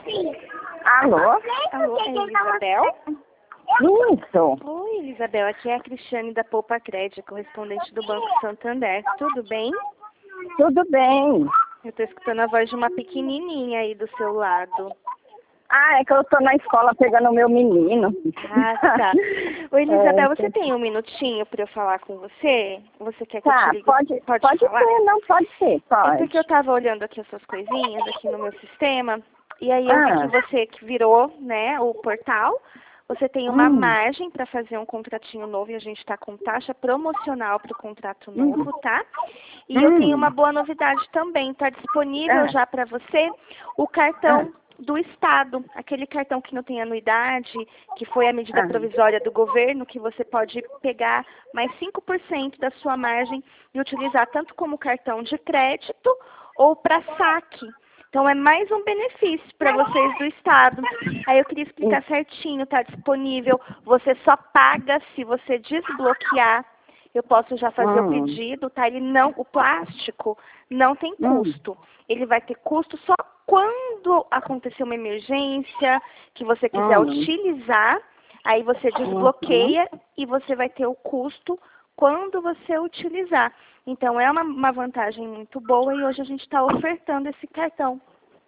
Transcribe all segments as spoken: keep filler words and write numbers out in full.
Alô? Alô, é Elisabel? Isso. Oi, Elisabel, aqui é a Cristiane da Poupa Crédito, correspondente do Banco Santander. Tudo bem? Tudo bem. Eu tô escutando a voz de uma pequenininha aí do seu lado. Ah, é que eu tô na escola pegando o meu menino. Ah, tá. Oi, Elisabel, É, você tem um minutinho para eu falar com você? Você quer que Tá, eu te ligue? pode, Pode, pode falar? ser, não, pode ser, pode. É porque eu tava olhando aqui as suas coisinhas aqui no meu sistema, e aí eu vi Ah. que você que virou, né, o portal, você tem uma Hum. margem para fazer um contratinho novo e a gente está com taxa promocional para o contrato Hum. novo, tá? E eu tenho Hum. uma boa novidade também, está disponível Ah. já para você o cartão do Estado, aquele cartão que não tem anuidade, que foi a medida Ah. provisória do governo, que você pode pegar mais cinco por cento da sua margem e utilizar tanto como cartão de crédito ou para saque. Então, é mais um benefício para vocês do Estado. Aí eu queria explicar certinho, está disponível. Você só paga se você desbloquear. Eu posso já fazer Hum. o pedido, tá? Ele não, o plástico não tem Hum. custo. Ele vai ter custo só quando acontecer uma emergência, que você quiser Hum. utilizar, aí você desbloqueia e você vai ter o custo quando você utilizar. Então, é uma, uma vantagem muito boa e hoje a gente está ofertando esse cartão.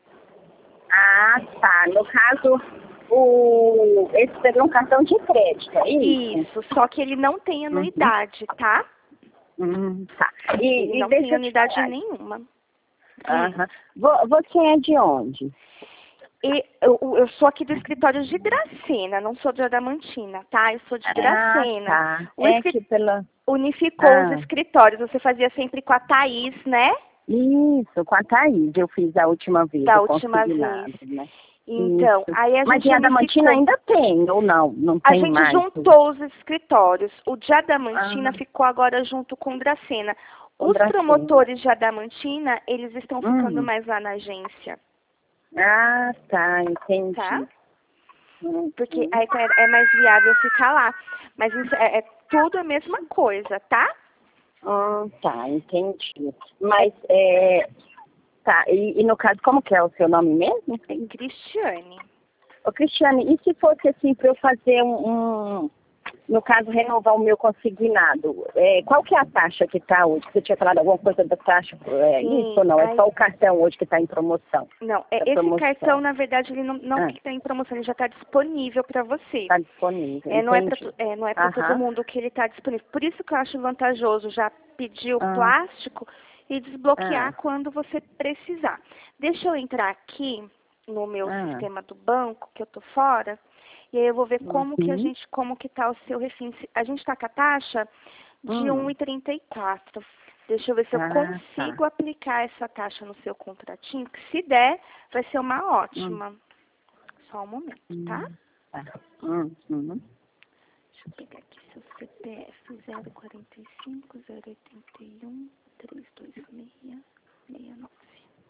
Ah, tá. No caso, o... esse seria um cartão de crédito, é isso? Isso, só que ele não tem anuidade, tá? Hum, tá. E, Ele e não deixa tem eu te anuidade falar. nenhuma. Aham. Vo- Você é de onde? E eu, eu sou aqui do escritório de Dracena, não sou de Adamantina, tá? Eu sou de Dracena. Ah, tá. O É escri- que pela... Unificou Ah. os escritórios. Você fazia sempre com a Thaís, né? Isso, com a Thaís eu fiz a última vez, Da o última consignado, vez. né? Então, Isso. aí a Mas gente em Adamantina unificou. ainda tem, ou não? Não A tem gente mais? juntou os escritórios. O de Adamantina Ah. ficou agora junto com o Dracena. Com Os Dracena. promotores de Adamantina, eles estão ficando Hum. mais lá na agência, Ah, tá, entendi. tá? Uhum. Porque aí é é mais viável ficar lá. Mas isso é, é tudo a mesma coisa, tá? Ah, tá, entendi. Mas, é... Tá, e, e no caso, como que é o seu nome mesmo? É Cristiane. Ô, Cristiane, e se fosse assim, para eu fazer um, um, no caso, renovar o meu consignado, é, qual que é a taxa que está hoje? Você tinha falado alguma coisa da taxa, é Sim, isso ou não? É aí- só o cartão hoje que está em promoção? Não, é, Da esse promoção. cartão, na verdade, ele não, não Ah. está em promoção, ele já está disponível para você. Está disponível, É, não é para entendi. é, não é para todo Aham. mundo que ele está disponível. Por isso que eu acho vantajoso já pedir o Ah. plástico e desbloquear Ah. quando você precisar. Deixa eu entrar aqui no meu Ah. sistema do banco, que eu tô fora, e aí eu vou ver como que a Uhum. gente, como que tá o seu refins. A gente está com a taxa de Hum. um e trinta e quatro. Deixa eu ver se eu Ah, consigo tá. aplicar essa taxa no seu contratinho, que se der, vai ser uma ótima. Só um momento, tá? Hum. Tá. Hum. Uhum. Deixa eu pegar aqui seu C P F zero quarenta e cinco, zero oitenta e um, trezentos e vinte e seis, sessenta e nove.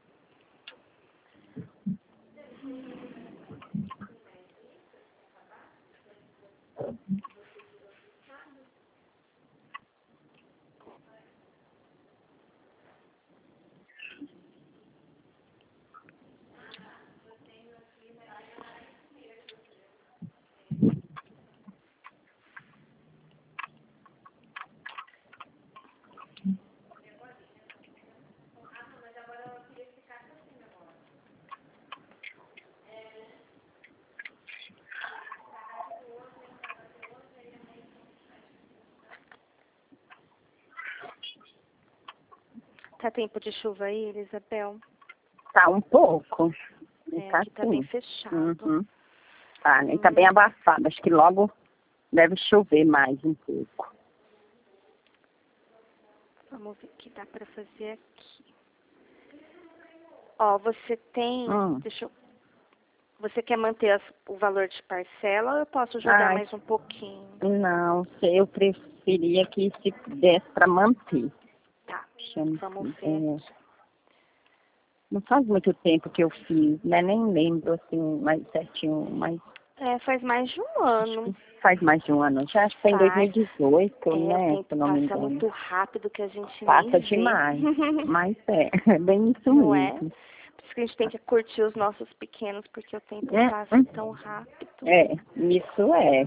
Tá tempo de chuva aí, Elisabel? Tá um pouco. É, Tá aqui tá bem sim. fechado. Uhum. Tá, nem tá Hum. bem abafado. Acho que logo deve chover mais um pouco. Vamos ver o que dá pra fazer aqui. Ó, você tem... Hum. Deixa eu... Você quer manter as- o valor de parcela ou eu posso jogar Ai. mais um pouquinho? Não sei, eu preferia que se desse para manter. Tá, Deixa eu vamos ver. ver É, aqui. não faz muito tempo que eu fiz, né? Nem lembro assim mais certinho, mas É, faz mais de um ano. faz mais de um ano. Já acho que foi em dois mil e dezoito, É, né? o Se tempo eu não me passa engano. muito rápido que a gente Passa nem vê. demais. Mas é, é bem isso Não é? mesmo. Diz que a gente tem que curtir os nossos pequenos, porque o tempo Hum, passa hum. tão rápido. É, isso é.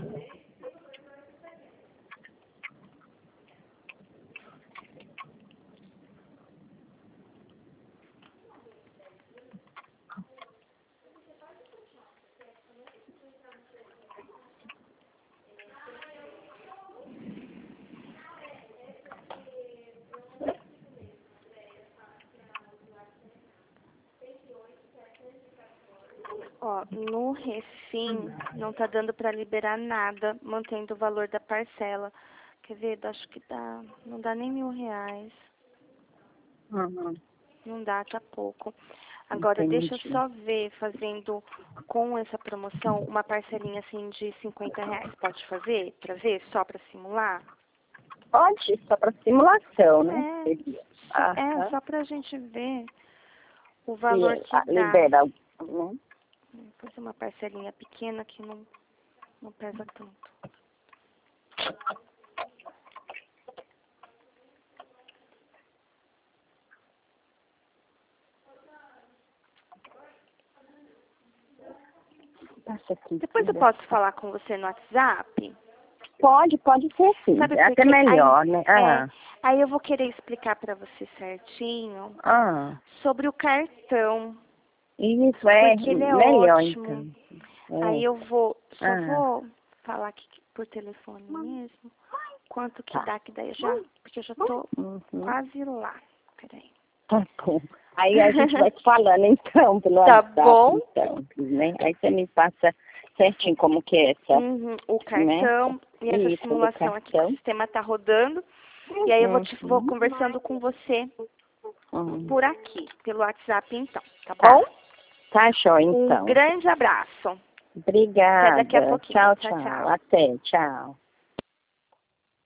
Ó, no Refim não tá dando pra liberar nada, mantendo o valor da parcela. Quer ver? Acho que dá, não dá nem mil reais. Uhum. Não dá, tá pouco. Agora, deixa eu Entendi. só ver, fazendo com essa promoção, uma parcelinha assim de cinquenta reais. Pode fazer? Pra ver? Só pra simular? Pode, só para simulação, né? É, Seria. só, é, Aham. só pra gente ver o Se valor que ah, dá. libera. Uhum. Depois é uma parcelinha pequena que não, não pesa tanto. Passa aqui. Depois eu filha. posso falar com você no WhatsApp? Pode, pode ser sim. Sabe É por até quê? melhor, Aí, né? é, Ah, aí eu vou querer explicar pra você certinho ah. sobre o cartão, Isso é porque ele é melhor, ótimo. então. É. Aí eu vou, só Ah, vou falar aqui por telefone mesmo, quanto que tá. dá, que daí eu já, porque eu já tô Uhum. quase lá. Peraí. Tá bom. Aí a gente vai falando, então, pelo Tá WhatsApp, bom? então, né? Aí você me passa certinho como que é essa, Uhum, o né? cartão e essa Isso, do simulação aqui que o cartão. sistema tá rodando. E aí eu vou, te, vou Uhum. conversando com você Uhum. por aqui, pelo WhatsApp então, tá Tá. bom? Tá, show, Um então. grande abraço. Até daqui a Obrigada. pouquinho. Tchau, Tchau, tchau. tchau. Até, tchau.